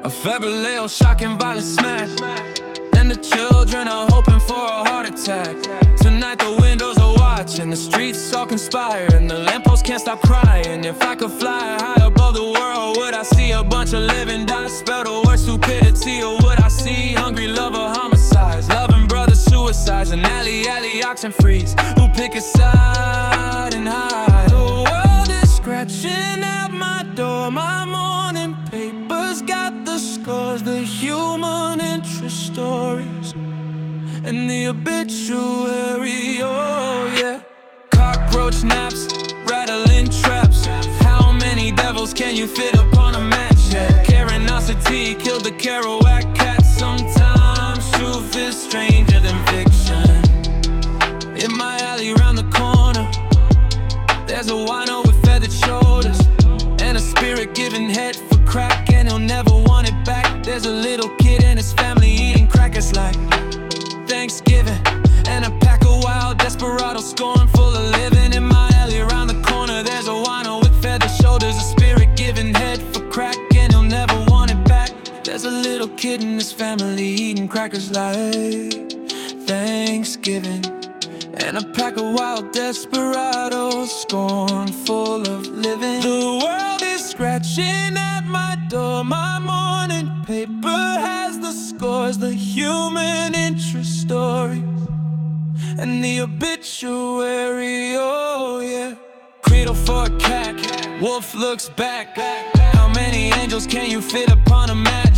Febrile, shocking violent smack, and the children are hoping for a heart attack. Tonight the windows are watching, the streets all conspire, and the lampposts can't stop crying. If I could fly high above the world, would I see a bunch of living dots spell the word stupidity? Or would I see hungry lover homicides, loving brothers suicides, and alley oxen freaks who pick a side and hide? The world is scratching at my door, my morning papers got the scores, the human interest stories, and the obituary, oh yeah. Cockroach naps, rattling traps. How many devils can you fit upon a match? Yeah. Curiosity killed the Kerouac cat. Sometimes truth is stranger than fiction. In my alley round the corner, there's a wino with feathered shoulders, and a spirit giving head for crack, and he'll never want it back. There's a little kid and his family eating crackers like Thanksgiving, and a pack of wild desperados scornful of living. In my alley around the corner, there's a wino with feathered shoulders, a spirit giving head for crack, and he'll never want it back. There's a little kid and his family eating crackers like Thanksgiving, and a pack of wild desperados scornful of living. The world is scratching at my door, my morning paper has the scores, the human interest story, and the obituary, oh yeah. Cradle for a cat, wolf looks back. How many angels can you fit upon a mat?